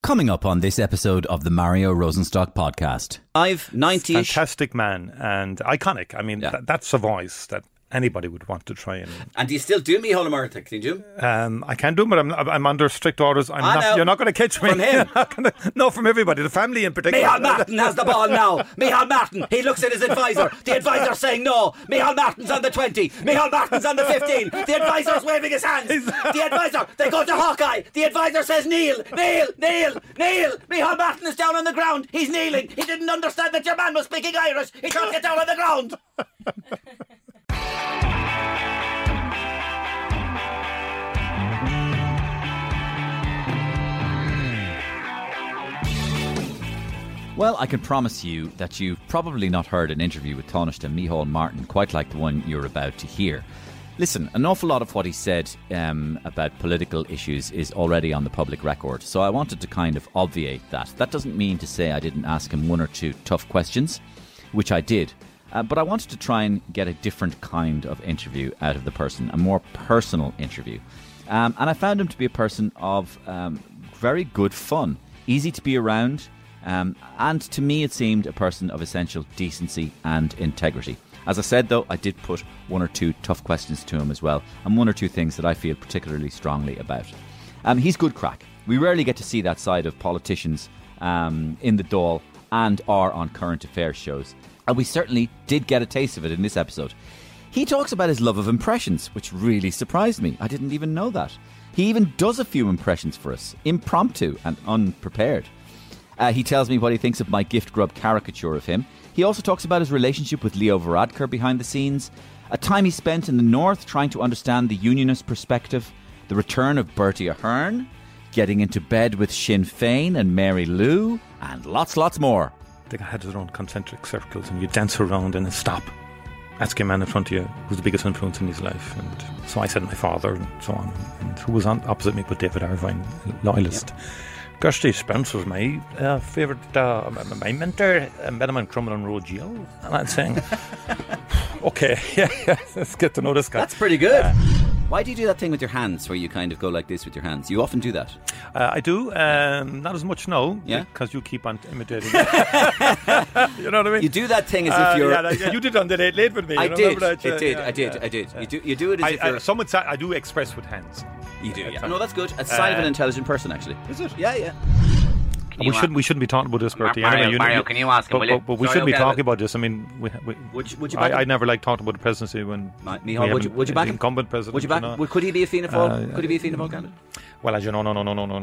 Coming up on this episode of the Mario Rosenstock podcast. 90-ish. Fantastic man and iconic. I mean, that's a voice that anybody would want to try. And do you still do Micheál Martin? Can you do him? I can do him, but I'm under strict orders. You're not going to catch me. From him? No, from everybody, the family in particular. Micheál Martin has the ball now. Micheál Martin, he looks at his advisor. The advisor's saying no. Micheál Martin's on the 20. Micheál Martin's on the 15. The advisor's waving his hands. The advisor, they go to Hawkeye. The advisor says kneel. Micheál Martin is down on the ground. He's kneeling. He didn't understand that your man was speaking Irish. He can't get down on the ground. Well, I can promise you that you've probably not heard an interview with Taoiseach Micheál Martin quite like the one you're about to hear. Listen, an awful lot of what he said about political issues is already on the public record, so I wanted to kind of obviate that. That doesn't mean to say I didn't ask him one or two tough questions, which I did, but I wanted to try and get a different kind of interview out of the person, a more personal interview. And I found him to be a person of very good fun, easy to be around, and to me it seemed a person of essential decency and integrity. As I said, though, I did put one or two tough questions to him as well, and one or two things that I feel particularly strongly about. He's good crack. We rarely get to see that side of politicians in the Dáil and or on current affairs shows, and we certainly did get a taste of it in this episode. He talks about his love of impressions, which really surprised me. I didn't even know that. He even does a few impressions for us, impromptu and unprepared. He tells me what he thinks of my gift grub caricature of him. He also talks about his relationship with Leo Varadkar behind the scenes, a time he spent in the north trying to understand the unionist perspective, the return of Bertie Ahern, getting into bed with Sinn Féin and Mary Lou, and lots more. They had their own concentric circles and you dance around and stop. Ask a man in front of you who's the biggest influence in his life. And so I said my father and so on. And who was on opposite me but David Irvine, loyalist. Yep. Kirsty Spence was my favourite, my mentor, Benjamin Crumlin Road Geo. And I'm saying, okay, yeah, let's get to know this guy. That's pretty good. Why do you do that thing with your hands where you kind of go like this with your hands? You often do that. I do. Not as much now. Yeah. Because you keep on imitating me. You know what I mean? You do that thing as if you're... Yeah, you did on the Late with me. I did. I did. You do it as if you're... Someone said I do express with hands. You do, yeah. No, that's good. It's a sign of an intelligent person, actually. Is it? Yeah. We shouldn't be talking about this, Bertie. Mario, can you ask him, will you? But we shouldn't be talking about this. I mean, would you back him? I never liked talking about the presidency when Micheál, would you back him? Incumbent president. Would you back him? Could he be a Fianna Fáil? Could he be a Fianna Fáil candidate? Well, as you know, no.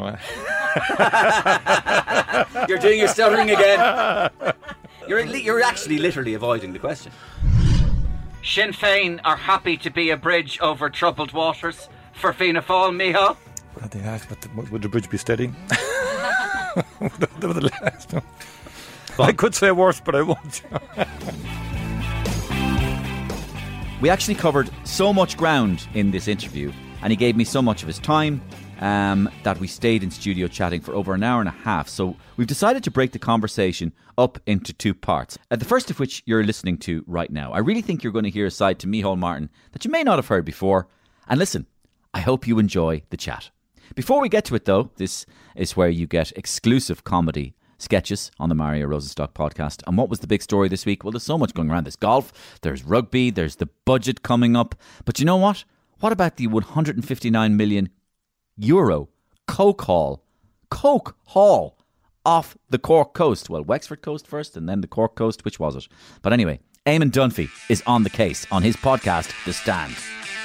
You're stuttering again. You're actually literally avoiding the question. Sinn Féin are happy to be a bridge over troubled waters for Fianna Fáil, Micheál. They asked, but would the bridge be steady? The last one. I could say worse, but I won't. We actually covered so much ground in this interview, and he gave me so much of his time that we stayed in studio chatting for over an hour and a half. So we've decided to break the conversation up into two parts. The first of which you're listening to right now. I really think you're going to hear a side to Micheál Martin that you may not have heard before. And listen, I hope you enjoy the chat. Before we get to it, though, this is where you get exclusive comedy sketches on the Mario Rosenstock podcast. And what was the big story this week? Well, there's so much going around. There's golf, there's rugby, there's the budget coming up. But you know what? What about the 159 million euro Coke Hall off the Cork coast? Well, Wexford coast first and then the Cork coast. Which was it? But anyway, Eamon Dunphy is on the case on his podcast, The Stand.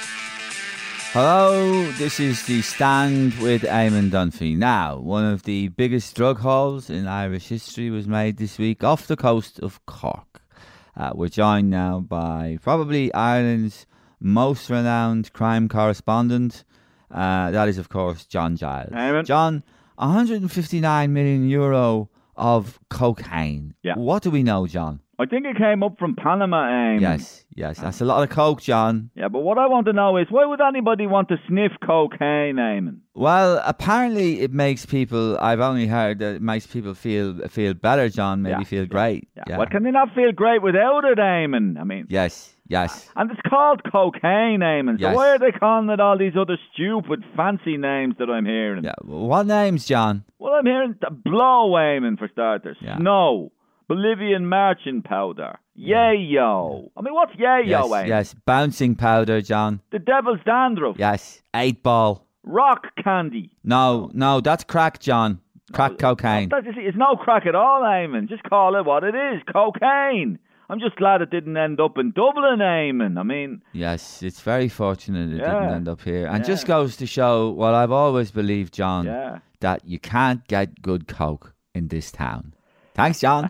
Hello, this is The Stand with Eamon Dunphy. Now, one of the biggest drug hauls in Irish history was made this week off the coast of Cork. We're joined now by probably Ireland's most renowned crime correspondent. That is, of course, John Giles. Eamon. John, 159 million euro of cocaine. Yeah. What do we know, John? I think it came up from Panama, Eamon. Yes, that's a lot of coke, John. Yeah, but what I want to know is, why would anybody want to sniff cocaine, Eamon? Well, apparently it makes people, I've only heard that it makes people feel better, John, maybe feel great. Yeah. Well, can they not feel great without it, Eamon? I mean... Yes, Yes. And it's called cocaine, Eamon. So Yes. why are they calling it all these other stupid, fancy names that I'm hearing? Yeah. What names, John? Well, I'm hearing blow, Eamon, for starters. Yeah. Snow. Bolivian marching powder. Yayo. I mean, what's yayo, Yes, Eamon? yes. Bouncing powder, John. The devil's dandruff. Yes. 8-ball. Rock candy. No, that's crack, John. Crack cocaine. It's no crack at all, Eamon. Just call it what it is. Cocaine. I'm just glad it didn't end up in Dublin, Eamon. I mean... Yes, it's very fortunate it didn't end up here. And Yeah. just goes to show what I've always believed, John, Yeah. that you can't get good coke in this town. Thanks, John.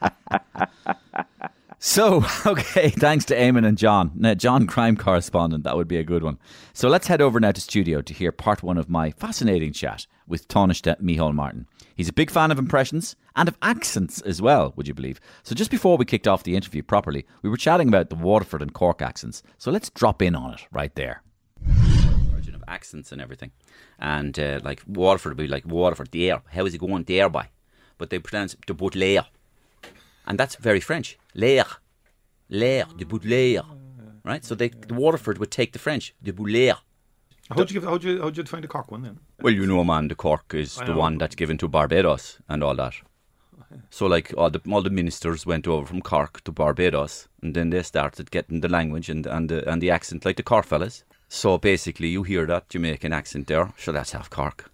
So, okay, thanks to Eamon and John. Now, John, crime correspondent, that would be a good one. So let's head over now to studio to hear part one of my fascinating chat with Tánaiste Micheál Martin. He's a big fan of impressions and of accents as well, would you believe? So just before we kicked off the interview properly, we were chatting about the Waterford and Cork accents. So let's drop in on it right there. Origin of accents and everything. And like Waterford would be like Waterford, there. How is he going there by? But they pronounce de Baudelaire. And that's very French. L'air, de Baudelaire. Right? So the Waterford would take the French, de Baudelaire. How'd you define the Cork one then? Well, you know, man, the Cork is the one that's given to Barbados and all that. So, like, all the ministers went over from Cork to Barbados, and then they started getting the language and the accent like the Cork fellas. So basically, you hear that Jamaican accent there. Sure, that's half Cork.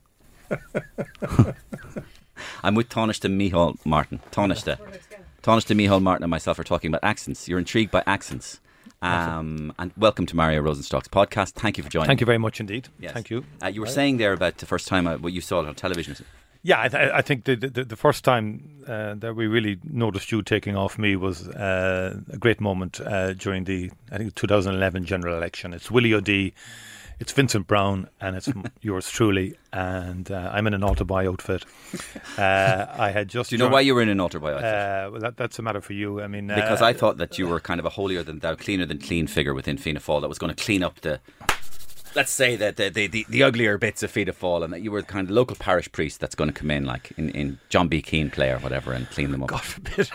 I'm with Tánaiste Micheál Martin. Tánaiste Micheál Martin and myself are talking about accents. You're intrigued by accents. And welcome to Mario Rosenstock's podcast. Thank you for joining. Thank you very much indeed. Yes. Thank you. You were saying there about the first time what you saw it on television. Yeah, I think the first time that we really noticed you taking off me was a great moment during the 2011 general election. It's Willie O'D, it's Vincent Brown, and it's yours truly. And I'm in an Alta Boy outfit. I had just. Do you know why you were in an Alta Boy outfit? Well, that's a matter for you. I mean, because I thought that you were kind of a holier than thou, cleaner than clean figure within Fianna Fáil that was going to clean up the. Let's say that the uglier bits of Fianna Fáil, and that you were the kind of local parish priest that's going to come in, like in John B. Keane play or whatever, and clean them up. God forbid.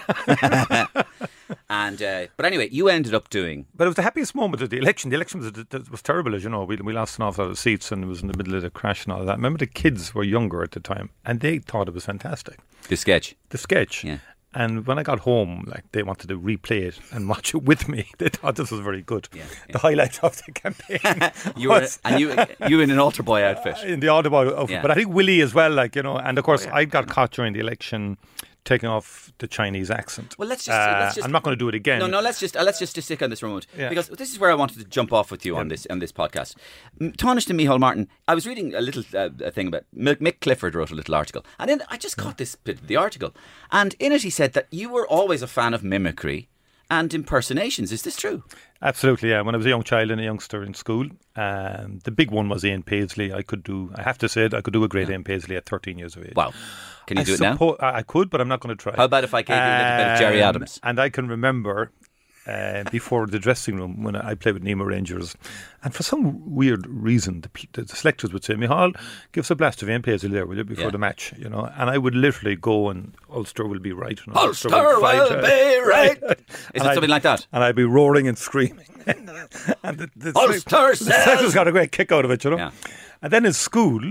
And but anyway, you ended up doing. But it was the happiest moment of the election. The election was terrible, as you know. We lost an awful lot of seats, and it was in the middle of the crash and all that. I remember the kids were younger at the time, and they thought it was fantastic. The sketch. Yeah. And when I got home, like, they wanted to replay it and watch it with me. They thought this was very good. Yeah. The highlight of the campaign. you in an Altar Boy outfit. In the Altar Boy outfit. Yeah. But I think Willie as well, like, you know, and of course I got caught during the election taking off the Chinese accent. Well, let's just I'm not going to do it again. No, let's just stick on this for a moment, because this is where I wanted to jump off with you on this podcast. Tánaiste Micheál Martin. I was reading a little thing about Mick Clifford wrote a little article, and then I just caught this bit of the article, and in it he said that you were always a fan of mimicry and impersonations. Is this true? Absolutely, yeah. When I was a young child and a youngster in school, the big one was Ian Paisley. I could do a great Ian Paisley at 13 years of age. Wow. Can you do it now? I could, but I'm not going to try. How about if I gave you a little bit of Jerry Adams? And I can remember before the dressing room when I played with Nemo Rangers, and for some weird reason the selectors would say, Micheál, give us a blast of Ian Paisley there, will you, before the match, you know? And I would literally go and Ulster will be right. You know, Ulster will be right. Is it something like that? And I'd be roaring and screaming. And the selectors got a great kick out of it, you know? Yeah. And then in school,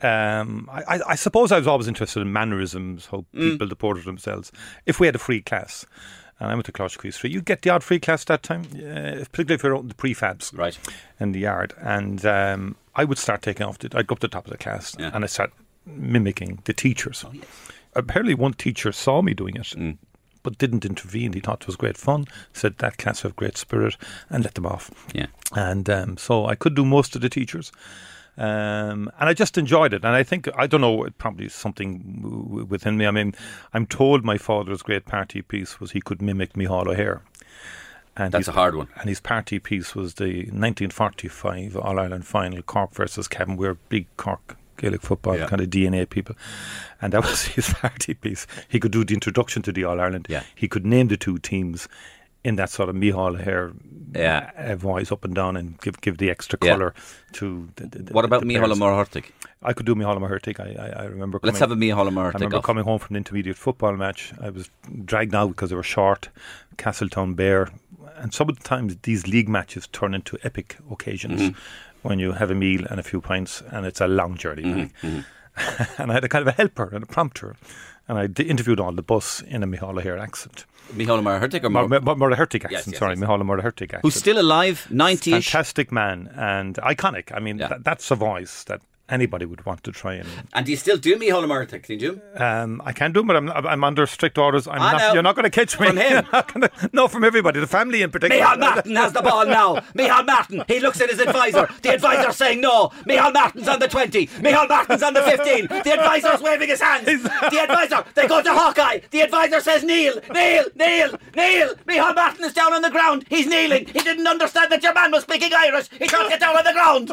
I suppose I was always interested in mannerisms, how people deported themselves. If we had a free class, and I went to Closhquees Free, you get the odd free class that time, particularly if you're out in the prefabs in the yard. And I would start taking off. I'd go up to the top of the class and I'd start mimicking the teachers. Oh, yes. Apparently one teacher saw me doing it, but didn't intervene. He thought it was great fun, said that class have great spirit, and let them off. Yeah. And so I could do most of the teachers. And I just enjoyed it. And I think, I don't know, it probably is something within me. I mean, I'm told my father's great party piece was he could mimic Micheál O'Hare. And that's a hard one. And his party piece was the 1945 All-Ireland final, Cork versus Cavan. We're big Cork Gaelic football kind of DNA people. And that was his party piece. He could do the introduction to the All-Ireland. Yeah. He could name the two teams in that sort of Micheál O'Hare voice up and down, and give the extra colour to the What about Micheál O'Mahurtig? I could do Micheál O'Mahurtig. I remember Let's have a Micheál O'Mahurtig. I remember coming home from an intermediate football match. I was dragged out because they were short, Castletown Bear, And sometimes these league matches turn into epic occasions when you have a meal and a few pints and it's a long journey back. And I had a kind of a helper and a prompter. And I interviewed on the bus in a Micheál O'Hare accent. Micheál Murray-Hurtig or Murray-Hurtig accent, yes, sorry, yes. Micheál Murray-Hurtig accent. Who's still alive, 90-ish. Fantastic man and iconic. I mean, that's a voice that anybody would want to try and... And do you still do Micheál Murray-Hurtig? Can you do him? I can do him, but I'm under strict orders. No. You're not going to catch me. From him? No, from everybody, the family in particular. Micheál Martin has the ball now. Micheál Martin, he looks at his advisor. The advisor's saying no. Micheál Martin's on the 20. Micheál Martin's on the 15. The advisor's waving his hands. The advisor, they go to Hawkeye. The advisor says kneel. Micheál Martin is down on the ground. He's kneeling. He didn't understand that your man was speaking Irish. He can't get down on the ground.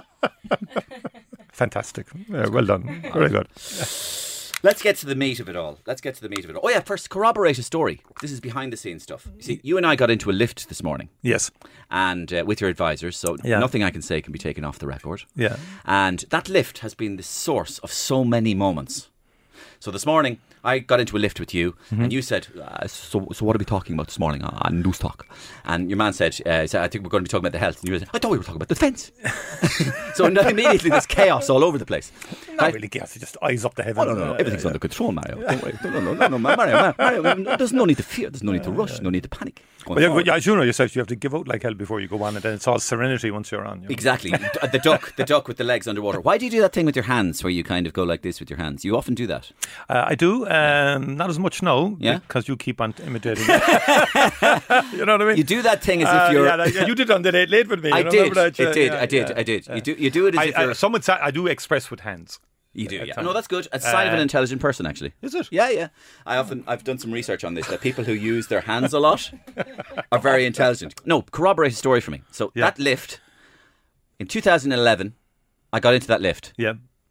Fantastic. Well done. Very good. Let's get to the meat of it all. Oh yeah, first, corroborate a story. This is behind the scenes stuff. You see, you and I got into a lift this morning. Yes. And with your advisors, so nothing I can say can be taken off the record. Yeah. And that lift has been the source of so many moments. So this morning, I got into a lift with you, and you said, so what are we talking about this morning on News Talk? And your man said, I think we're going to be talking about the health. And you said, I thought we were talking about the defence. So immediately there's chaos all over the place. Not really chaos, just eyes up the heavens. No. Everything's under control, Mario. Don't worry. No, Mario, there's no need to fear. There's no need to rush. No need to panic. But as you know yourself, you have to give out like hell before you go on, and then it's all serenity once you're on. You know? Exactly. The duck with the legs underwater. Why do you do that thing with your hands where you kind of go like this with your hands? You often do that. I do. Not as much now, because you keep on imitating me. You know what I mean? You do that thing as if you're... you did on the late with me. I did. I did. You do it as if you're... Someone said I do express with hands. You do, yeah. No, that's good. It's a sign of an intelligent person, actually. Is it? Yeah. I've done some research on this, that people who use their hands a lot are very intelligent. No, corroborate a story for me. So that lift, in 2011, I got into that lift. Yeah.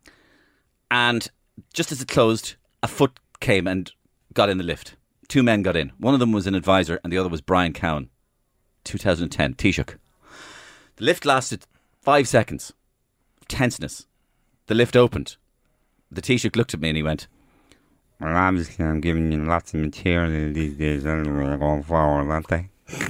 And just as it closed, a foot came and got in the lift. Two men got in. One of them was an advisor and the other was Brian Cowan. 2010, Taoiseach. The lift lasted 5 seconds. Tenseness. The lift opened. The Taoiseach looked at me and he went, well, obviously I'm giving you lots of material these days anyway, going forward, aren't they?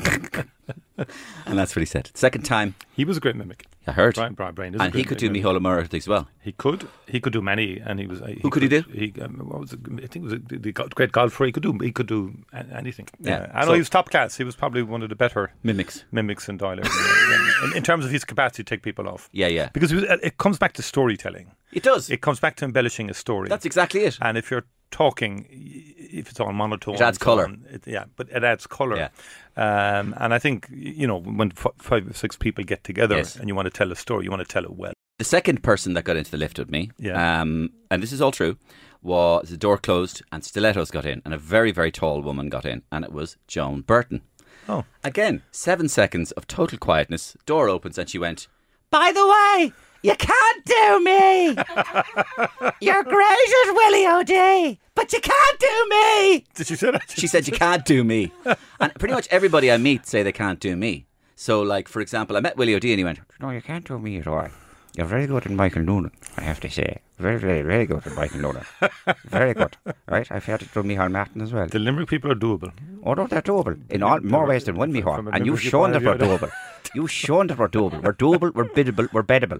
And that's what he said. Second time. He was a great mimic. I heard. Brian is and he could do Micheál Murray-Hurtig as well. He could do many, and he was. Who could he do? What was it? I think it was the great golfer. He could do anything. Yeah. I know he was top class. He was probably one of the better mimics in Doyle. in terms of his capacity to take people off. Yeah. Because it comes back to storytelling. It does. It comes back to embellishing a story. That's exactly it. And if you're talking, if it's all monotone, it adds colour. But it adds colour. Yeah. And I think, when 5 or 6 people get together and you want to tell a story, you want to tell it well. The second person that got into the lift with me, and this is all true, was the door closed and stilettos got in, and a very, very tall woman got in, and it was Joan Burton. Oh. Again, 7 seconds of total quietness, door opens and she went, by the way, you can't do me. You're great at Willie O'D, but you can't do me. Did she say that? She said you can't do me. And pretty much everybody I meet say they can't do me. So, like, for example, I met Willie O'D and he went, no, you can't do me at all. You're very good at Michael Noonan, I have to say. Very, very, very good at Michael Noonan. Very good. Right? I've had to do Micheál Martin as well. The Limerick people are doable. Oh, no, they're doable. In all more ways than one, Micheál. And you've shown that we're doable. You've shown that we're doable. We're doable, we're biddable, we're beddable.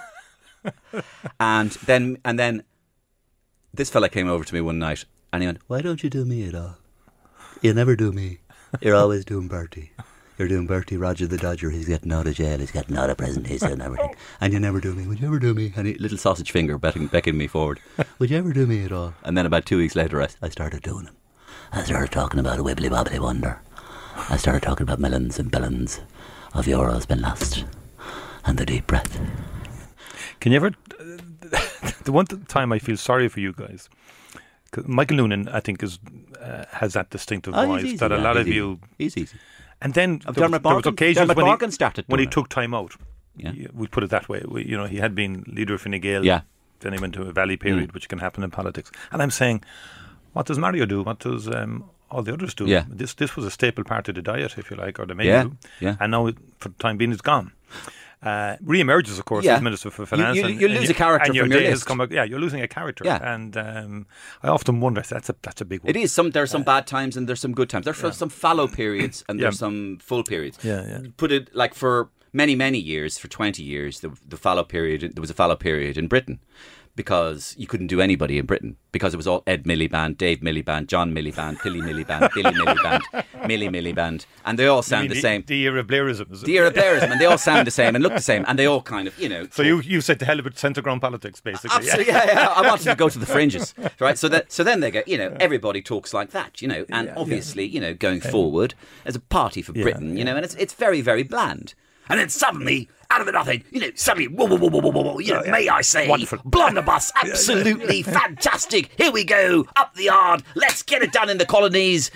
And then this fella came over to me one night and he went, why don't you do me at all? You never do me. You're always doing Bertie. You're doing Bertie Roger the Dodger. He's getting out of jail. He's getting out of prison. He's doing everything. And you never do me. Would you ever do me? And he, little sausage finger beckoning me forward. Would you ever do me at all? And then about 2 weeks later, I started doing him. I started talking about a wibbly wobbly wonder. I started talking about millions and billions of euros been lost. And the deep breath. Can you ever... the one time I feel sorry for you guys... Michael Noonan, I think, has that distinctive voice easy, that a lot of you... He's easy. And then there was occasions when he took time out. Yeah. We put it that way. He had been leader of Fine Gael. Yeah. Then he went to a valley period, which can happen in politics. And I'm saying, what does Mario do? What does all the others do? Yeah. This was a staple part of the diet, if you like, or the menu. Yeah. And now, for the time being, it's gone. Re-emerges, of course, Yeah. as Minister for Finance. You lose a character and your from your day has list. come. You're losing a character. Yeah. And I often wonder, that's a big one. It is. There are some bad times and there's some good times. There's some fallow periods and there's some full periods. Yeah. Put it like for many, many years, for 20 years, the fallow period, there was a fallow period in Britain because you couldn't do anybody in Britain because it was all Ed Miliband, Dave Miliband, John Miliband, Billy Miliband, Billy Miliband, Millie Miliband, and they all sound the same. The era of Blairism, is it? The era of Blairism, and they all sound the same and look the same, and they all kind of, So you said to hell with centre ground politics, basically. Absolutely, yeah. I wanted to go to the fringes, right? So then they get, everybody talks like that, and obviously, going forward as a party for Britain, and it's very, very bland. And then suddenly, out of the nothing, suddenly, whoa, may I say, Wonderful. blunderbuss, absolutely fantastic. Here we go, up the yard, let's get it done in the colonies,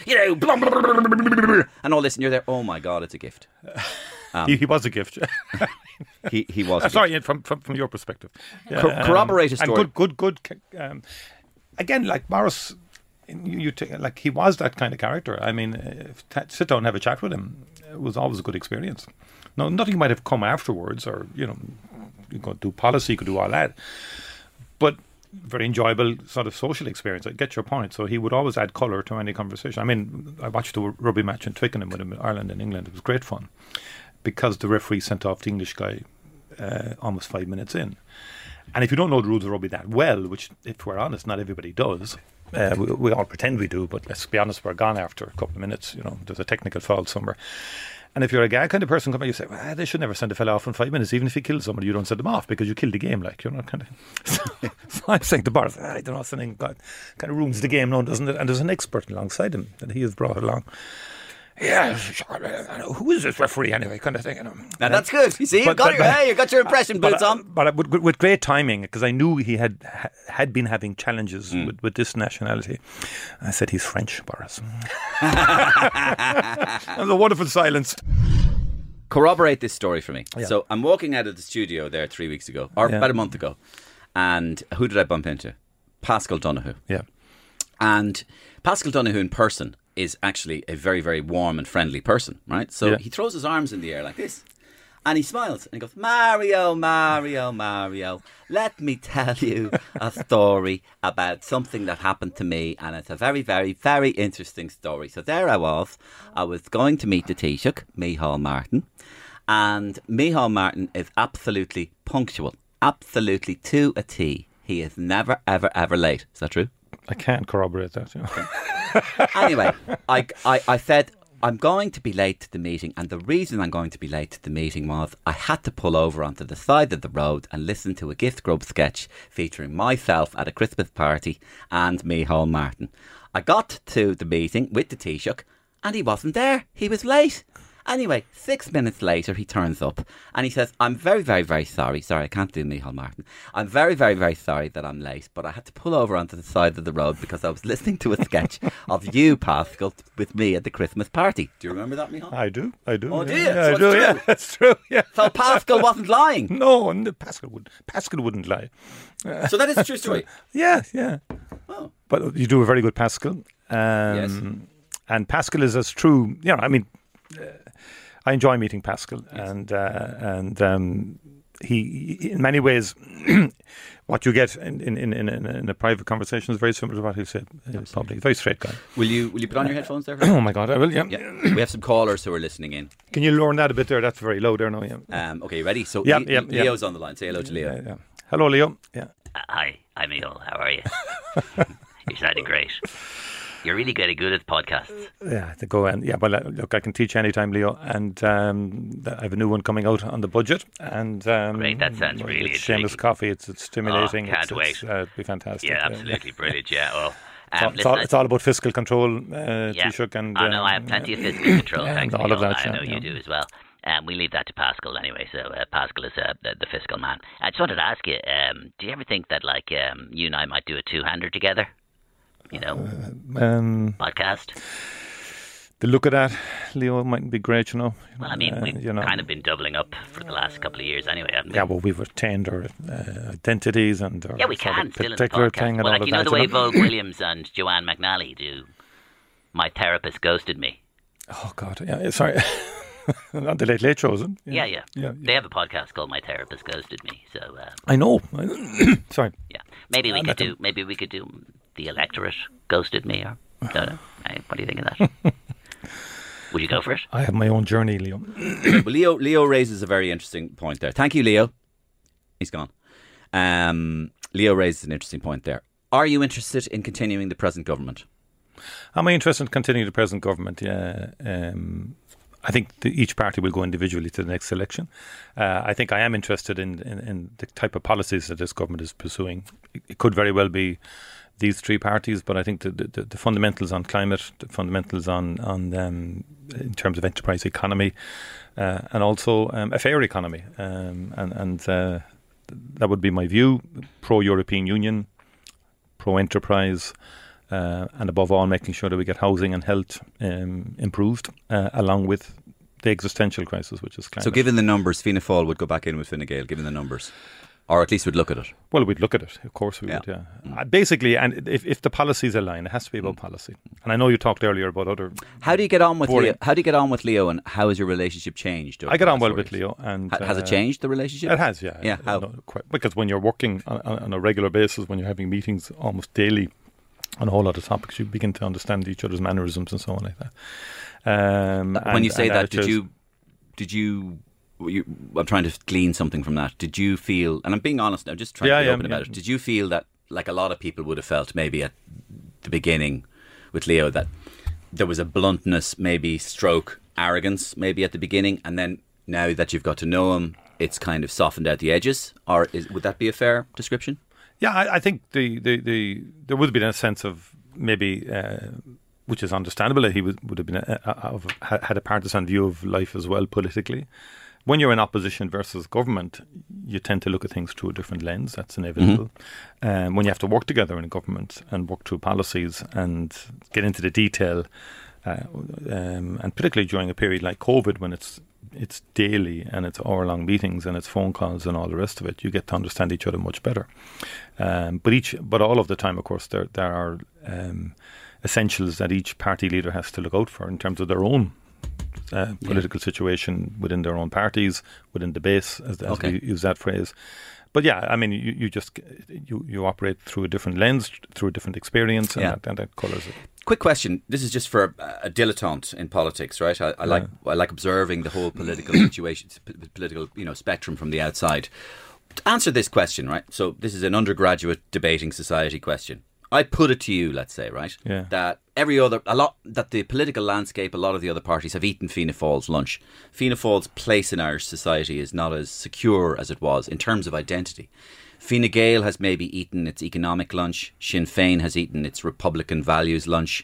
and all this, and you're there, oh my God, it's a gift. He was a gift. He was. Sorry, from your perspective. Corroborate a story. And good. Again, like Boris, like he was that kind of character. I mean, sit down and have a chat with him. It was always a good experience. No, nothing might have come afterwards, or you could do policy, you could do all that, but very enjoyable sort of social experience. I get your point. So he would always add colour to any conversation. I mean, I watched the rugby match in Twickenham with him in Ireland and England. It was great fun because the referee sent off the English guy almost 5 minutes in. And if you don't know the rules of rugby that well, which, if we're honest, not everybody does, we all pretend we do, but let's be honest, we're gone after a couple of minutes. There's a technical foul somewhere. And if you're a guy kind of person, you say, well, they should never send a fella off in 5 minutes. Even if he kills somebody, you don't send them off because you killed the game. Kind of. So I'm saying to Boris, I don't know, something kind of ruins the game now, doesn't it? And there's an expert alongside him that he has brought along. Yeah, who is this referee anyway? Kind of thing. Now that's good. You see, you got your impression boots on. But with great timing, because I knew he had been having challenges with this nationality. I said, he's French, Boris. That was a wonderful silence. Corroborate this story for me. Yeah. So I'm walking out of the studio there 3 weeks ago, or about a month ago, and who did I bump into? Pascal Donoghue. Yeah. And Pascal Donoghue in person is actually a very, very warm and friendly person, right? So he throws his arms in the air like this and he smiles and he goes, Mario, let me tell you a story about something that happened to me, and it's a very, very, very interesting story. So there I was going to meet the Taoiseach, Micheál Martin, and Micheál Martin is absolutely punctual, absolutely to a T. He is never, ever, ever late. Is that true? I can't corroborate that. Anyway, I said, I'm going to be late to the meeting, and the reason I'm going to be late to the meeting was I had to pull over onto the side of the road and listen to a Gift Grub sketch featuring myself at a Christmas party and Micheál Martin. I got to the meeting with the Taoiseach and he wasn't there. He was late. Anyway, 6 minutes later, he turns up and he says, I'm very, very, very sorry. Sorry, I can't do Micheál Martin. I'm very, very, very sorry that I'm late, but I had to pull over onto the side of the road because I was listening to a sketch of you, Pascal, with me at the Christmas party. Do you remember that, Micheál? I do. Oh, do you? Yeah, So I it's do. true. Yeah, that's true. Yeah. So Pascal wasn't lying. No, Pascal wouldn't lie. So that is a true story. Yeah. Oh. But you do a very good Pascal. Yes. And Pascal is as true. I enjoy meeting Pascal, and he, in many ways, what you get in a private conversation is very similar to what he said in public. Very straight guy. Will you put on your headphones there? Oh my God, I will. Yeah. We have some callers who are listening in. Can you lower that a bit there? That's very low there now. Yeah. Okay, ready? So Yeah, Leo's on the line. Say hello to Leo. Yeah. Hello, Leo. Yeah. Hi, I'm Micheál. How are you? You're sounding great. You're really getting good at podcasts. Yeah, to go and well, look, I can teach anytime, Leo, and I have a new one coming out on the budget. And Great, that sounds really it's Shameless intriguing. Coffee. It's stimulating. Oh, can't wait. It'll be fantastic. Yeah, absolutely brilliant. Yeah, well, It's all about fiscal control, Taoiseach, and I know I have plenty of fiscal control. Thanks, and all of Micheál. that. I know you do as well. We leave that to Pascal anyway. So Pascal is the fiscal man. I just wanted to ask you: do you ever think that you and I might do a two-hander together? Podcast. The look of that, Leo, mightn't be great, Well, I mean, we've kind of been doubling up for the last couple of years anyway, haven't we? Yeah, well, we've retained our identities and our we can still in the particular podcast. thing and Well, all of you know that. the way Vogue Williams and Joanne McNally do. My therapist ghosted me. Oh God, yeah. Sorry. On the Late Late Show, isn't it? Yeah. Yeah. They have a podcast called My Therapist Ghosted Me. So I know. Sorry. yeah, maybe we could do The Electorate Ghosted Me. Or don't know. Hey, what do you think of that? Would you go for it? I have my own journey, Leo. Well, Leo raises a very interesting point there. Thank you, Leo. He's gone. Leo raises an interesting point there. Are you interested in continuing the present government? Am I interested in continuing the present government? Yeah. I think each party will go individually to the next election. I think I am interested in the type of policies that this government is pursuing. It could very well be these three parties, but I think the fundamentals on climate, the fundamentals on in terms of enterprise economy, and also a fair economy, and that would be my view: pro-European Union, pro-enterprise, and above all, making sure that we get housing and health improved, along with the existential crisis, which is climate. So, given the numbers, Fianna Fáil would go back in with Fine Gael, given the numbers. Or at least would look at it. Well, we'd look at it. Of course we would, yeah. Basically, and if the policies align, it has to be about policy. And I know you talked earlier about other... How do you get on with Leo? How do you get on with Leo, and how has your relationship changed? I get on well with Leo. And has it changed, the relationship? It has, yeah. Yeah, how? Because when you're working on a regular basis, when you're having meetings almost daily on a whole lot of topics, you begin to understand each other's mannerisms and so on like that. When you say that, did you I'm trying to glean something from that. Did you feel, and I'm being honest now, just trying to be open about it, did you feel that, like a lot of people would have felt maybe at the beginning with Leo, that there was a bluntness, maybe stroke arrogance maybe at the beginning, and then now that you've got to know him, it's kind of softened out the edges? Or would that be a fair description? Yeah, I think there would have been a sense of maybe... which is understandable, that he would have been had a partisan view of life as well politically. When you're in opposition versus government, you tend to look at things through a different lens. That's inevitable. When you have to work together in a government and work through policies and get into the detail, and particularly during a period like COVID, when it's daily and it's hour-long meetings and it's phone calls and all the rest of it, you get to understand each other much better. But all of the time, of course, there are essentials that each party leader has to look out for in terms of their own political situation within their own parties, within the base, as we use that phrase. But yeah, I mean, you operate through a different lens, through a different experience, and that colours it. Quick question. This is just for a dilettante in politics, right? I like observing the whole political situation, political spectrum from the outside. To answer this question, right? So this is an undergraduate debating society question. I put it to you, let's say, right? Yeah. That that the political landscape, a lot of the other parties have eaten Fianna Fáil's lunch. Fianna Fáil's place in Irish society is not as secure as it was in terms of identity. Fine Gael has maybe eaten its economic lunch. Sinn Féin has eaten its Republican values lunch.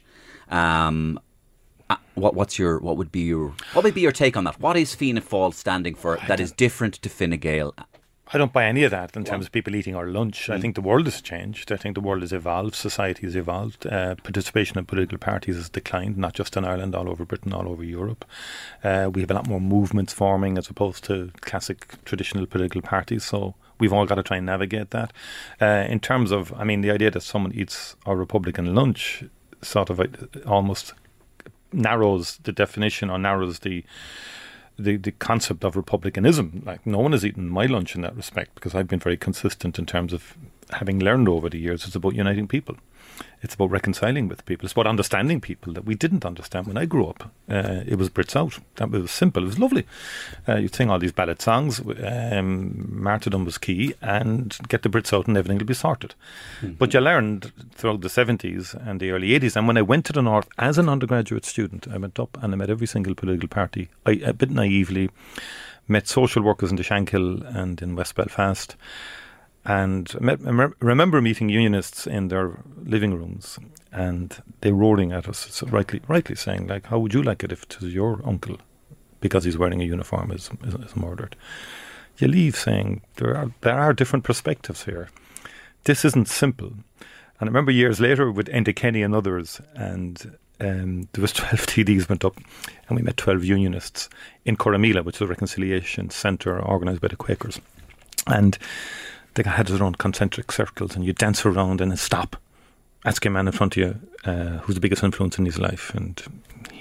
What would be your take on that? What is Fianna Fáil standing for that is different to Fine Gael? I don't buy any of that in terms of people eating our lunch. I think the world has changed. I think the world has evolved. Society has evolved. Participation in political parties has declined, not just in Ireland, all over Britain, all over Europe. We have a lot more movements forming as opposed to classic traditional political parties. So we've all got to try and navigate that. In terms of, the idea that someone eats our Republican lunch sort of almost narrows the definition or narrows the concept of republicanism. Like, no one has eaten my lunch in that respect, because I've been very consistent in terms of having learned over the years. It's about uniting people. It's about reconciling with people. It's about understanding people that we didn't understand when I grew up. It was Brits Out. That was simple. It was lovely. You'd sing all these ballad songs. Martyrdom was key, and get the Brits out and everything will be sorted. Mm-hmm. But you learned throughout the 70s and the early 80s. And when I went to the North as an undergraduate student, I went up and I met every single political party. I, a bit naively, met social workers in the Shankill and in West Belfast. And I remember meeting unionists in their living rooms, and they roaring at us, so rightly saying, like, how would you like it if it was your uncle, because he's wearing a uniform, is murdered? You leave saying there are different perspectives here. This isn't simple. And I remember years later with Enda Kenny and others, and there was 12 TDs went up, and we met 12 unionists in Corramila, which is a reconciliation centre organised by the Quakers. And they had their own concentric circles, and you dance around and then stop. Ask a man in front of you who's the biggest influence in his life, and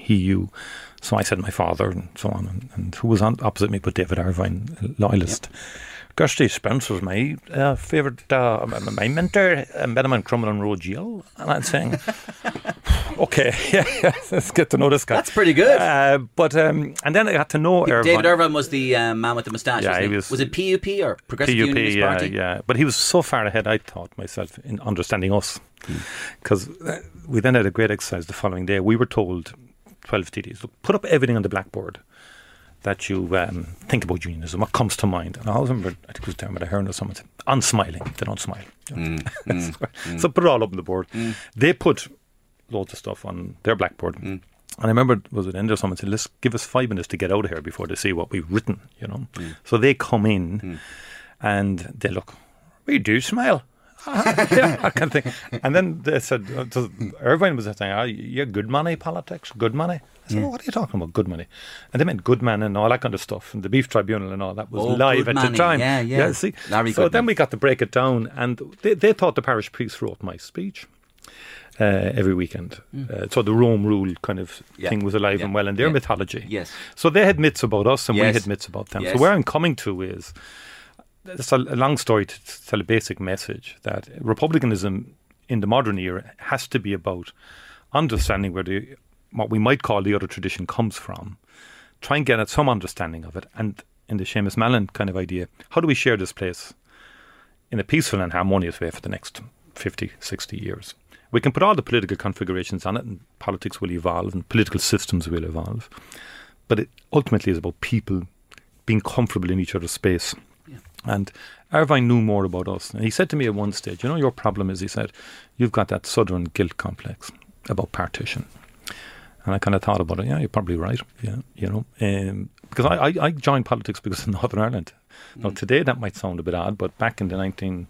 he, you. So I said my father and so on. And who was on opposite me but David Irvine, loyalist. Kirsty Spencer's my favourite, my mentor. I met him in Crumlin Road Jail. And I'm saying, okay, let's get to know this guy. That's pretty good. And then I got to know Irvine. David Irvine was the man with the moustache. Yeah, he was it PUP or Progressive Unionist Party? Yeah. But he was so far ahead, I thought myself, in understanding us. Because we then had a great exercise the following day. We were told, 12 TDs, look, put up everything on the blackboard that you think about unionism, what comes to mind. And I always remember, I think it was Dermot Ahern or someone said, unsmiling, they don't smile. So put it all up on the board. They put loads of stuff on their blackboard. And I remember, was it Ender, someone said, let's give us 5 minutes to get out of here before they see what we've written, you know. So they come in and they look, we do smile. Yeah, I can think. And then they said, Irvine was saying, you're good money politics, good money. I said, what are you talking about, good money? And they meant Goodman and all that kind of stuff. And the Beef Tribunal and all that was live at the time. Yeah. See? Larry so Goodman. then we got to break it down. And they thought the parish priest wrote my speech every weekend. So the Rome rule kind of thing was alive and well in their mythology. Yes. So they had myths about us and we had myths about them. Yes. So where I'm coming to is, it's a long story to tell a basic message that republicanism in the modern era has to be about understanding where what we might call the other tradition comes from, try and get at some understanding of it, and in the Seamus Mallon kind of idea, how do we share this place in a peaceful and harmonious way for the next 50, 60 years? We can put all the political configurations on it and politics will evolve and political systems will evolve, but it ultimately is about people being comfortable in each other's space. And Irvine knew more about us. And he said to me at one stage, your problem is, he said, you've got that southern guilt complex about partition. And I kind of thought about it. Yeah, you're probably right. Yeah, because I joined politics because of Northern Ireland. Now, today that might sound a bit odd, but back in the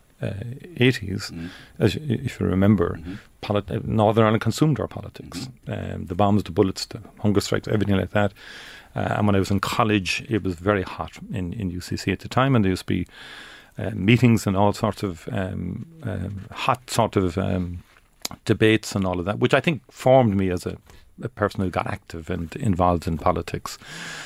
1980s, if you remember, Northern Ireland consumed our politics. The bombs, the bullets, the hunger strikes, everything like that. And when I was in college, it was very hot in UCC at the time, and there used to be meetings and all sorts of hot sort of debates and all of that, which I think formed me as a person who got active and involved in politics.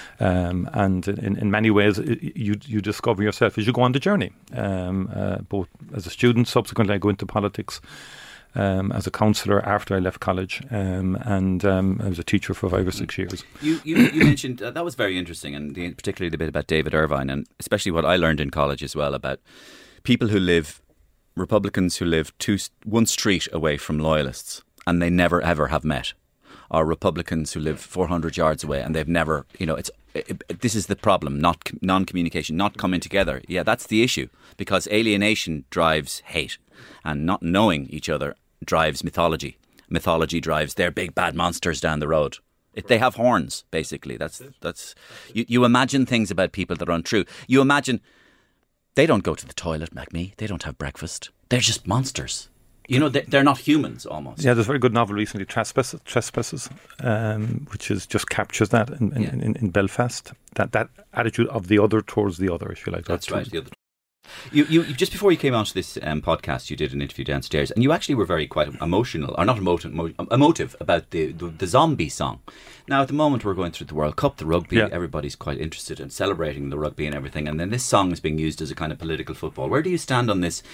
And in many ways, you discover yourself as you go on the journey. Both as a student, subsequently I go into politics. As a counsellor after I left college, and I was a teacher for 5 or 6 years. You mentioned that was very interesting, and particularly the bit about David Irvine, and especially what I learned in college as well about people who live, Republicans who live one street away from loyalists, and they never ever have met, or Republicans who live 400 yards away and they've never, this is the problem, not non-communication, not coming together. Yeah, that's the issue, because alienation drives hate, and not knowing each other drives mythology. Mythology drives their big bad monsters down the road. They have horns, basically. That's you imagine things about people that are untrue. You imagine they don't go to the toilet like me. They don't have breakfast. They're just monsters. They're not humans almost. Yeah, there's a very good novel recently, Trespasses, which just captures that in Belfast. That attitude of the other towards the other, if you like. That's right. The other. You just before you came onto this podcast, you did an interview downstairs, and you actually were quite emotional, or not emotive about the zombie song. Now, at the moment, we're going through the World Cup, the rugby. Yeah. Everybody's quite interested in celebrating the rugby and everything, and then this song is being used as a kind of political football. Where do you stand on this?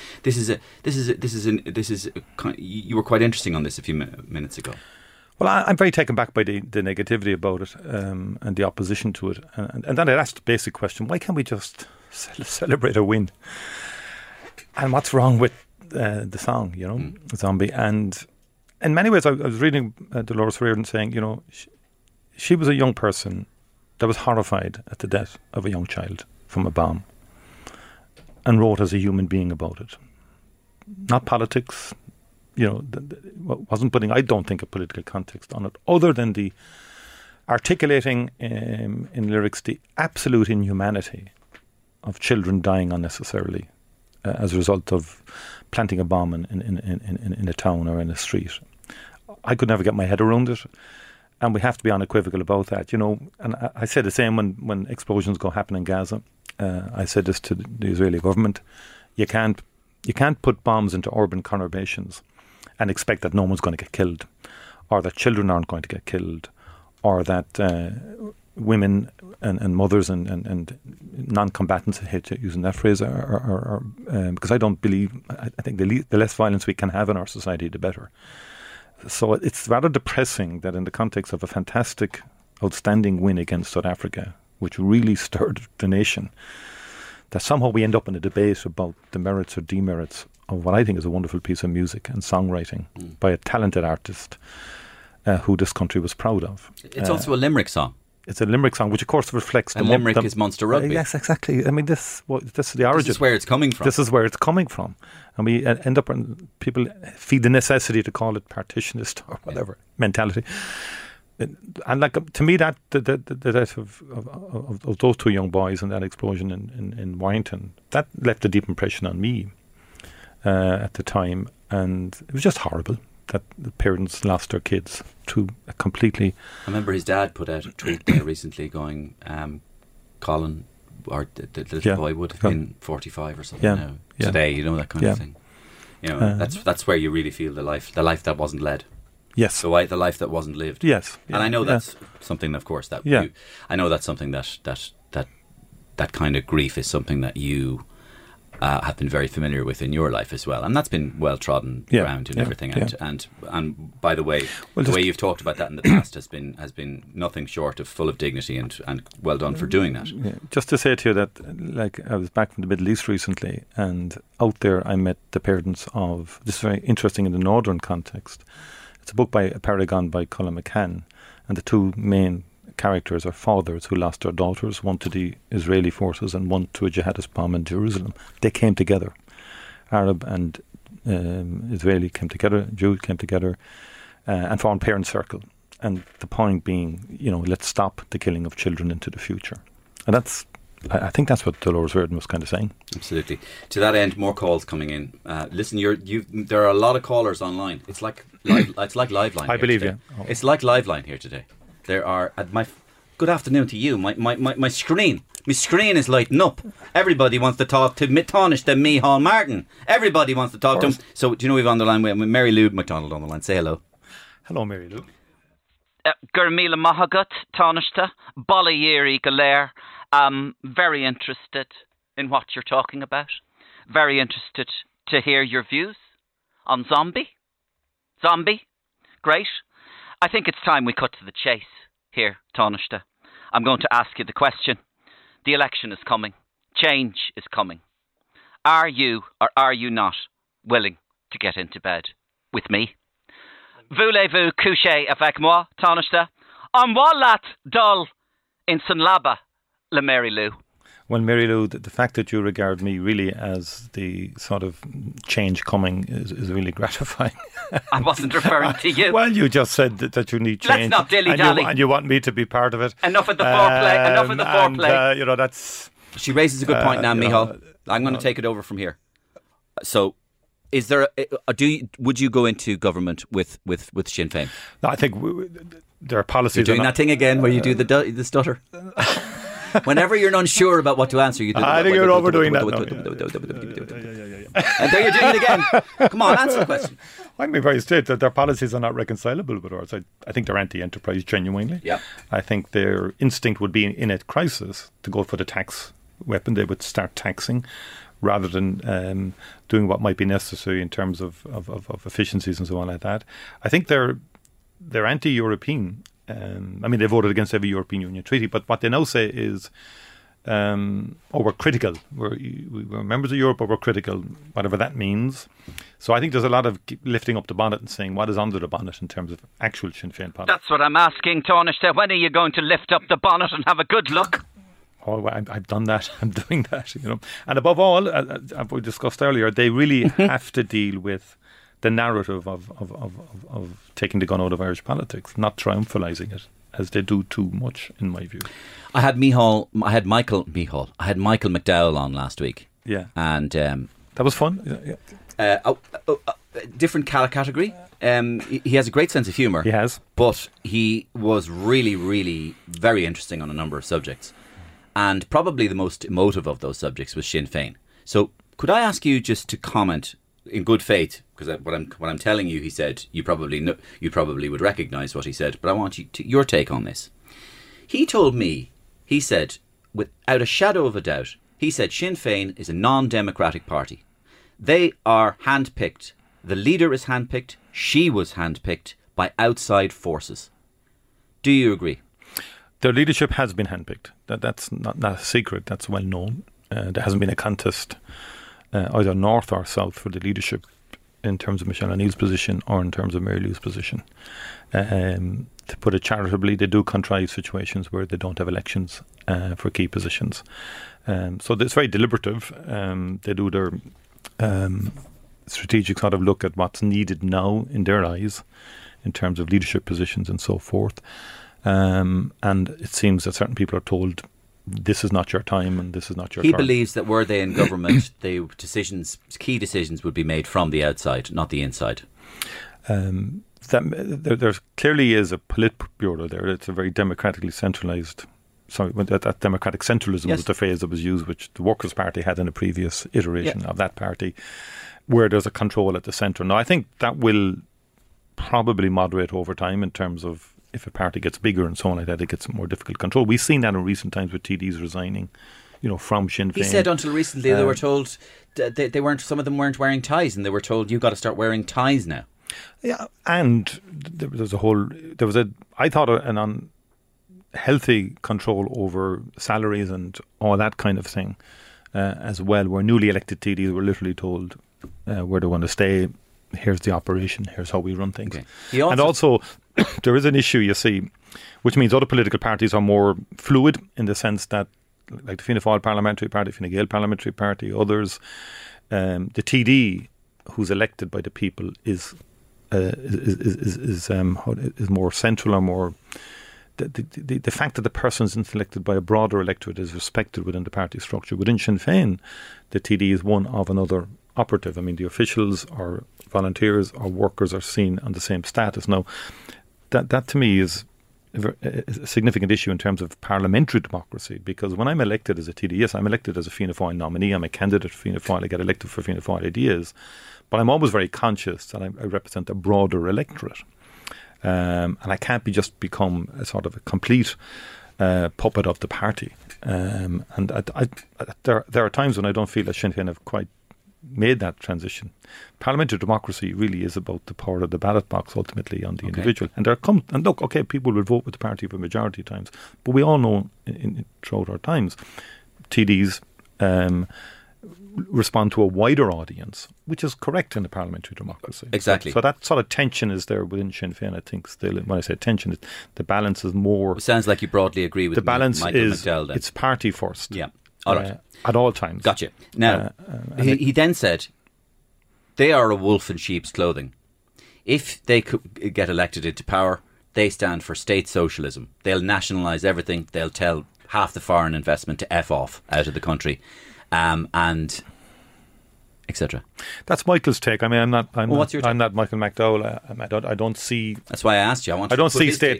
You were quite interesting on this a few minutes ago. Well, I'm very taken back by the negativity about it and the opposition to it, and then I asked the basic question: why can't we just celebrate a win? And what's wrong with the song, Zombie? And in many ways, I was reading Dolores O'Riordan saying, she was a young person that was horrified at the death of a young child from a bomb, and wrote as a human being about it, not politics. Wasn't putting, I don't think, a political context on it, other than the articulating in lyrics the absolute inhumanity of children dying unnecessarily as a result of planting a bomb in a town or in a street. I could never get my head around it, and we have to be unequivocal about that. And I say the same when explosions go happen in Gaza. I said this to the Israeli government: you can't put bombs into urban conurbations and expect that no one's going to get killed, or that children aren't going to get killed, or that women and mothers and non-combatants, I hate using that phrase, are because I don't believe, I think the less violence we can have in our society, the better. So it's rather depressing that in the context of a fantastic, outstanding win against South Africa, which really stirred the nation, that somehow we end up in a debate about the merits or demerits of what I think is a wonderful piece of music and songwriting by a talented artist who this country was proud of. It's also a Limerick song. It's a Limerick song, which of course reflects and Limerick is Munster rugby. Yes, exactly. I mean, this is the origin. This is where it's coming from. This is where it's coming from. And we end up, people feed the necessity to call it partitionist or whatever mentality. And like, to me, that the death of those two young boys and that explosion in Warrington, that left a deep impression on me at the time. And it was just horrible that the parents lost their kids to a completely... I remember his dad put out a tweet there recently going, Colin, or the little boy would have been 45 or something now. Today, you know, that kind of thing. You know, that's where you really feel the life that wasn't led. Yes. The life that wasn't lived. Yes. And I know that's something, of course, that you, I know that's something that kind of grief is something that you have been very familiar with in your life as well, and that's been well trodden ground and everything. And by the way, the way you've talked about that in the past has been nothing short of full of dignity and well done for doing that. Yeah. Just to say to you that, like, I was back from the Middle East recently, and out there I met the parents of, this is very interesting in the northern context. It's a book by a Paragon by Colin McCann, and the two main characters are fathers who lost their daughters, one to the Israeli forces and one to a jihadist bomb in Jerusalem. They came together. Arab and Israeli came together, Jew came together, and formed parent circle. And the point being, you know, let's stop the killing of children into the future. And that's, I think that's what Dolores Riordan was kind of saying. Absolutely. To that end, more calls coming in. Listen, there are a lot of callers online. It's like Liveline. I believe you. Oh. It's like Liveline here today. There are good afternoon to you. My screen is lighting up. Everybody wants to talk to Tánaiste Micheál Martin. Everybody wants to talk to him. So do you know we've on the line with Mary Lou McDonald on the line? Say hello. Hello, Mary Lou. Gur míle maithagat Tánaiste, Ballyéirí go léir. Very interested in what you're talking about. Very interested to hear your views on Zombie. Great. I think it's time we cut to the chase here, Tánaiste. I'm going to ask you the question. The election is coming. Change is coming. Are you or are you not willing to get into bed with me? Voulez-vous coucher avec moi, Tánaiste? En wallat dul in San Laba, le Mary Lou. Well, Mary Lou, the fact that you regard me really as the sort of change coming is really gratifying. I wasn't referring to you. Well, you just said that you need change. Let's not dilly-dally. And you want me to be part of it. Enough of the foreplay. You know, that's... She raises a good point now, Micheál. I'm going to take it over from here. So, is there? Would you go into government with Sinn Féin? No, I think there are policies. You're doing that thing again where you do the stutter. Whenever you're unsure about what to answer, you do. I think you're overdoing that. And there you're doing it again. Come on, answer the question. I'm being very straight that their policies are not reconcilable with ours. I think they're anti-enterprise genuinely. Yeah. I think their instinct would be in a crisis to go for the tax weapon. They would start taxing rather than doing what might be necessary in terms of efficiencies and so on like that. I think they're anti-European. I mean, they voted against every European Union treaty, but what they now say is, we're critical. We're members of Europe, but we're critical, whatever that means. So I think there's a lot of lifting up the bonnet and saying what is under the bonnet in terms of actual Sinn Féin policy. That's what I'm asking, Tánaiste. When are you going to lift up the bonnet and have a good look? Oh, I've done that. I'm doing that, you know. And above all, as we discussed earlier, they really have to deal with the narrative of taking the gun out of Irish politics, not triumphalising it, as they do too much, in my view. I had Michael McDowell on last week. Yeah. And that was fun. Different category. He has a great sense of humour. He has. But he was really, really very interesting on a number of subjects. And probably the most emotive of those subjects was Sinn Féin. So could I ask you just to comment in good faith, because what I'm telling you, he said, you probably would recognise what he said, but I want your take on this. He told me, he said, without a shadow of a doubt, he said Sinn Féin is a non-democratic party. They are handpicked. The leader is handpicked. She was handpicked by outside forces. Do you agree? Their leadership has been handpicked. That's not a secret. That's well known. There hasn't been a contest either north or south for the leadership in terms of Michelle O'Neill's position or in terms of Mary Lou's position. To put it charitably, they do contrive situations where they don't have elections for key positions. So it's very deliberative. They do their strategic sort of look at what's needed now in their eyes in terms of leadership positions and so forth. And it seems that certain people are told this is not your time and this is not your turn. He believes that were they in government, key decisions would be made from the outside, not the inside. There clearly is a Politburo there. It's a very democratically centralised. Sorry, that democratic centralism was the phrase that was used, which the Workers' Party had in a previous iteration of that party, where there's a control at the centre. Now, I think that will probably moderate over time in terms of if a party gets bigger and so on like that, it gets more difficult control. We've seen that in recent times with TDs resigning, from Sinn Féin. He said until recently they were told they weren't. Some of them weren't wearing ties, and they were told you've got to start wearing ties now. Yeah, and I thought an unhealthy control over salaries and all that kind of thing as well, where newly elected TDs were literally told where they want to stay. Here's the operation. Here's how we run things. Okay. And also, there is an issue, you see, which means other political parties are more fluid in the sense that, like the Fianna Fáil Parliamentary Party, Fine Gael Parliamentary Party, others, the TD who's elected by the people is more central or more. The fact that the person is elected by a broader electorate is respected within the party structure. Within Sinn Féin, the TD is one of another operative. I mean, the officials or volunteers or workers are seen on the same status. Now, that to me is a significant issue in terms of parliamentary democracy, because when I'm elected as a TD, yes, I'm elected as a Fianna Fáil nominee, I'm a candidate for Fianna Fáil, I get elected for Fianna Fáil ideas, but I'm always very conscious that I represent a broader electorate. And I can't become a sort of a complete puppet of the party. And there are times when I don't feel that Sinn Féin have quite made that transition. Parliamentary democracy really is about the power of the ballot box ultimately on the individual. And look, people will vote with the party for majority times, but we all know throughout our times, TDs respond to a wider audience, which is correct in a parliamentary democracy. Exactly. So that sort of tension is there within Sinn Féin, I think, still. When I say tension, the balance is more... It sounds like you broadly agree with the balance Michael is McDowell then. It's party first. Yeah. All right. At all times. Gotcha. Now, he then said, they are a wolf in sheep's clothing. If they could get elected into power, they stand for state socialism. They'll nationalise everything. They'll tell half the foreign investment to F off out of the country. And etc. That's Michael's take. I mean, I'm not what's your take? I'm not Michael McDowell. I don't see. That's why I asked you. I don't see state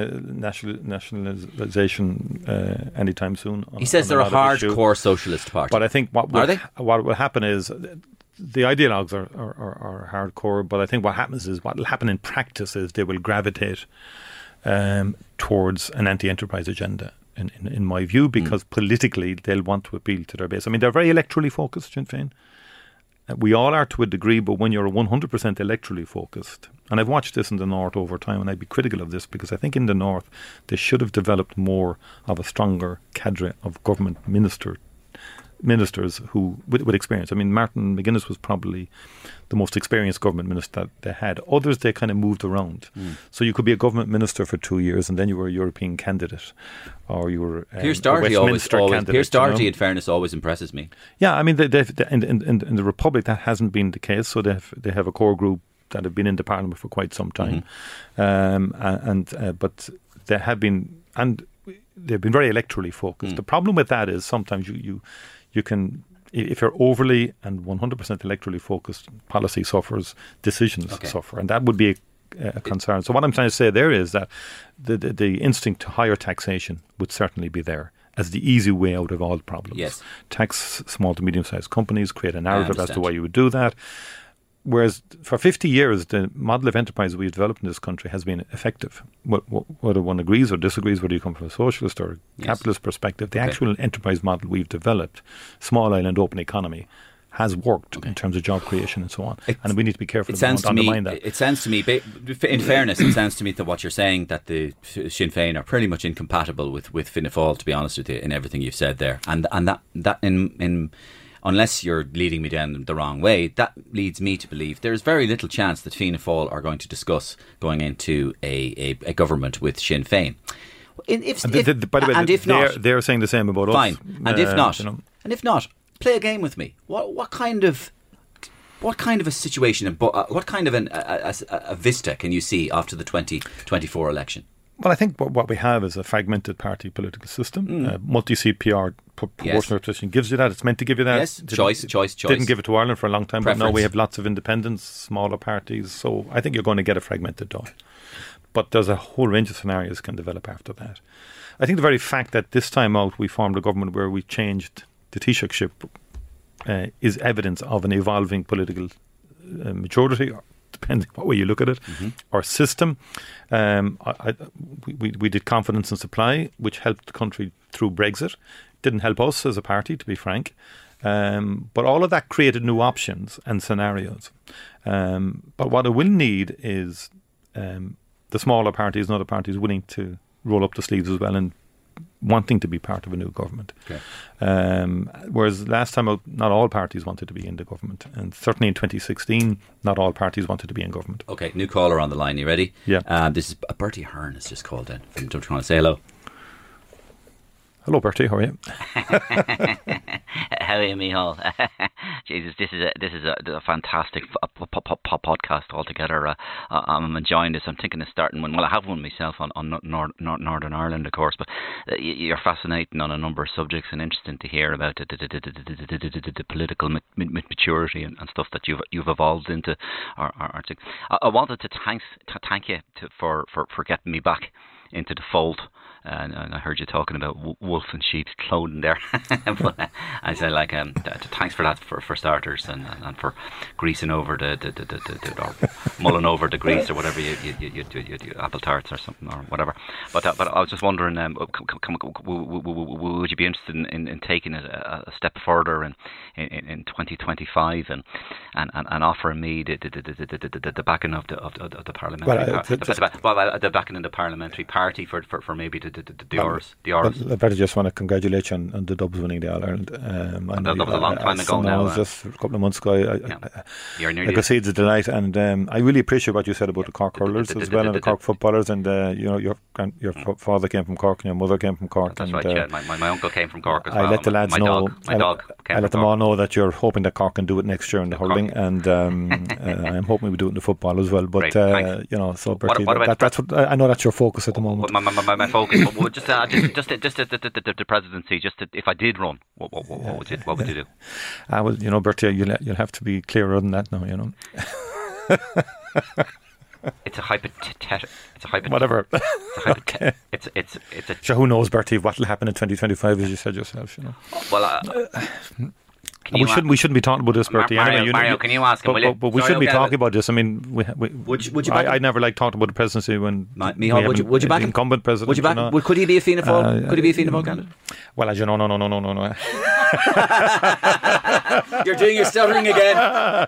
nationalisation anytime soon. He says they're a hardcore socialist party. But I think what will happen is the ideologues are hardcore. But I think what will happen in practice is they will gravitate towards an anti-enterprise agenda. In my view, because politically they'll want to appeal to their base. I mean, they're very electorally focused, Sinn Féin. We all are to a degree, but when you're 100% electorally focused, and I've watched this in the North over time, and I'd be critical of this, because I think in the North they should have developed more of a stronger cadre of government ministers who with experience. I mean, Martin McGuinness was probably the most experienced government minister that they had. Others, they kind of moved around. So you could be a government minister for 2 years and then you were a European candidate, or you were Pierce Doherty candidate. Pierce Doherty, in fairness, always impresses me. Yeah, I mean, in the Republic that hasn't been the case. So they have a core group that have been in the Parliament for quite some time, but they have been, and they've been very electorally focused. The problem with that is sometimes you can, if you're overly and 100% electorally focused, policy suffers, decisions suffer, and that would be a concern. So what I'm trying to say there is that the instinct to higher taxation would certainly be there as the easy way out of all problems. Yes. Tax small to medium-sized companies, create a narrative as to why you would do that. Whereas for 50 years, the model of enterprise we've developed in this country has been effective. Whether one agrees or disagrees, whether you come from a socialist or capitalist perspective, the actual enterprise model we've developed, small island open economy, has worked in terms of job creation and so on. And we need to be careful to undermine that. It sounds to me, in fairness, it sounds to me that what you're saying, that the Sinn Féin are pretty much incompatible with Fianna Fáil, to be honest with you, in everything you've said there. And that in unless you're leading me down the wrong way, that leads me to believe there's very little chance that Fianna Fáil are going to discuss going into a government with Sinn Féin. By the way, they're saying the same about us. Fine. And if not, play a game with me. What kind of a situation and what kind of a vista can you see after the 2024 election? Well, I think what we have is a fragmented party political system. Multi-seat PR proportional representation gives you that. It's meant to give you that. Yes, choice. Didn't give it to Ireland for a long time, but now we have lots of independents, smaller parties. So I think you're going to get a fragmented Dáil. But there's a whole range of scenarios can develop after that. I think the very fact that this time out we formed a government where we changed the Taoiseachship is evidence of an evolving political maturity, depending what way you look at it, or system. We did confidence and supply, which helped the country through Brexit. Didn't help us as a party, to be frank. But all of that created new options and scenarios. But what it will need is the smaller parties and other parties willing to roll up the sleeves as well and wanting to be part of a new government. Okay. Whereas last time out, not all parties wanted to be in the government. And certainly in 2016, not all parties wanted to be in government. Okay, new caller on the line. You ready? Yeah. This is Bertie Hearn has just called in. Don't you want to say hello? Hello, Bertie. How are you? How are you, Micheál? Jesus, this is a fantastic podcast altogether. I'm enjoying this. I'm thinking of starting one. Well, I have one myself on Northern Ireland, of course, but you're fascinating on a number of subjects and interesting to hear about the political maturity and stuff that you've evolved into. I wanted to thank you for getting me back into the fold. And I heard you talking about wolf and sheep's clothing there. But I say, like, thanks for that for starters, and for greasing over or mulling over the grease or whatever you apple tarts or something or whatever. But I was just wondering, would you be interested in taking it a step further in 2025 and offering me the backing of the parliamentary the backing of the parliamentary party for maybe the Rs. I better just want to congratulate you on the Dubs winning the All-Ireland. That was a long time ago now. It was just a couple of months ago. I could see it's a delight, and I really appreciate what you said about the Cork hurlers as well, and the Cork footballers, and your father came from Cork and your mother came from Cork. That's right, yeah. My uncle came from Cork as well. I let the lads know. My dog I let them all know that you're hoping that Cork can do it next year in the hurling, and I'm hoping we do it in the football as well. But so Bertie, that's what I know. That's your focus at the moment. My focus. But just the presidency. If I did run, what would you do? Well, Bertie, you'll have to be clearer than that now. It's a hypothetical. Whatever. Okay. It's a. So who knows, Bertie? What will happen in 2025, as you said yourself? Well. We shouldn't be talking about this, Bertie. Mario, can you ask him? But we shouldn't be talking about this. I mean, would you back I never like talking about the presidency when Micheál, would you back incumbent president? Would you back? Could he be a Fianna Fáil? Could he be a Fianna Fáil candidate? Well, as you know, no. You're doing your stuttering again.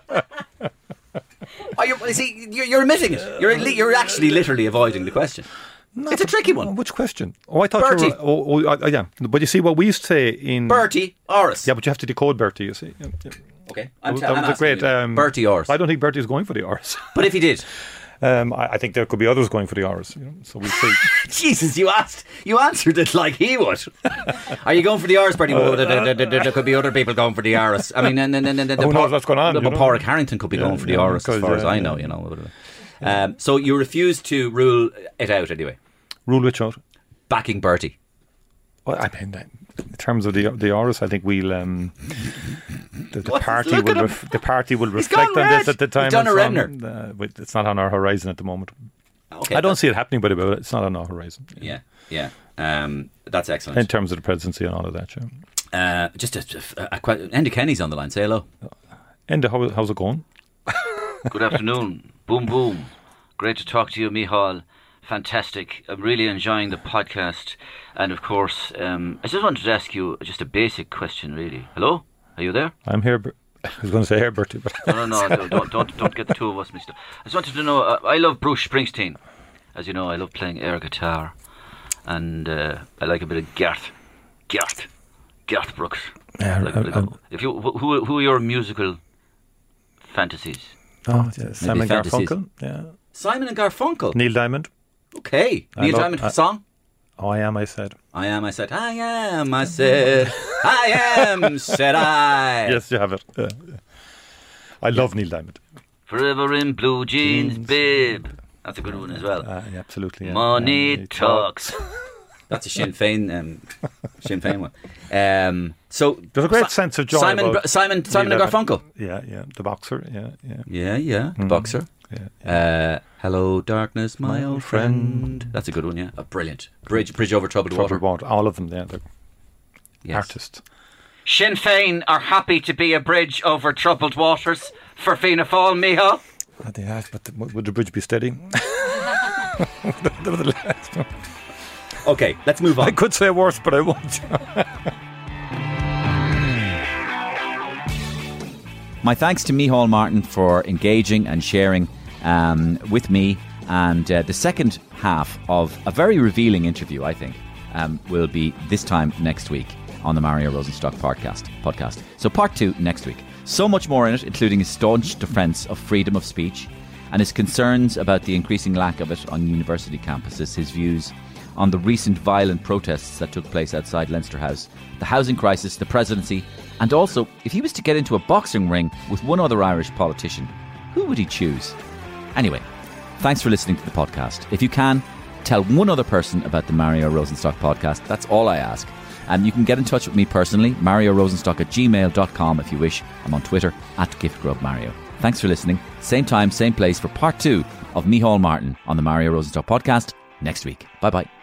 You're admitting it. You're actually literally avoiding the question. It's a tricky one. Which question? Oh, I thought Bertie. you were... yeah. But you see, what we used to say in... Bertie Orris. Yeah, but you have to decode Bertie, you see. Yeah. Okay. That was a great... Bertie Orris. I don't think Bertie is going for the Orris. But if he did... I think there could be others going for the Orris. So we'll see. Jesus, you answered it like he would. Are you going for the Orris, Bertie? There could be other people going for the Orris. I mean, who knows what's going on? Pádraig Harrington could be going for the Orris, as far as I know. So you refuse to rule it out anyway. Rule which out? Backing Bertie. Well, I mean, in terms of the Orris, I think we'll the party will reflect on this at the time. It's not on our horizon at the moment. Okay, I don't see it happening, but it's not on our horizon. Yeah. That's excellent. In terms of the presidency and all of that, Enda Kenny's on the line. Say hello. Enda, how's it going? Good afternoon. Boom, boom. Great to talk to you, Micheál. Fantastic. I'm really enjoying the podcast. And of course, I just wanted to ask you just a basic question, really. Hello? Are you there? I'm here. I was going to say here, Bertie, but No. Don't get the two of us mixed up. I just wanted to know. I love Bruce Springsteen. As you know, I love playing air guitar, and I like a bit of Garth Brooks. If you, who are your musical fantasies? Oh, yeah, Simon fantasies. Garfunkel. Yeah, Simon and Garfunkel. Neil Diamond. Okay. Neil Diamond song? Oh, I am, I said. I am, I said. I am, I said. I am, said I. Yes, you have it. Yeah. I love Neil Diamond. Forever in blue jeans, babe. That's a good one as well. Yeah, absolutely. Yeah. Money talks. That's a Sinn Féin one. So there's a great sense of joy. Simon and Garfunkel. Yeah, the boxer. Yeah, the boxer. Yeah. Hello, darkness, my old friend. That's a good one. Yeah, brilliant. Bridge over troubled water. All of them. Yeah, they're artists. Sinn Féin are happy to be a bridge over troubled waters for Fianna Fáil, Micheál. They have, but would the bridge be steady? Okay, let's move on. I could say worse, but I won't. My thanks to Micheál Martin for engaging and sharing with me. And the second half of a very revealing interview, I think, will be this time next week on the Mario Rosenstock podcast. So part 2 next week. So much more in it, including his staunch defence of freedom of speech and his concerns about the increasing lack of it on university campuses, his views on the recent violent protests that took place outside Leinster House, the housing crisis, the presidency, and also, if he was to get into a boxing ring with one other Irish politician, who would he choose? Anyway, thanks for listening to the podcast. If you can, tell one other person about the Mario Rosenstock podcast. That's all I ask. And you can get in touch with me personally, mariorosenstock@gmail.com if you wish. I'm on Twitter, @GiftGrubMario. Thanks for listening. Same time, same place for part 2 of Micheál Martin on the Mario Rosenstock podcast next week. Bye-bye.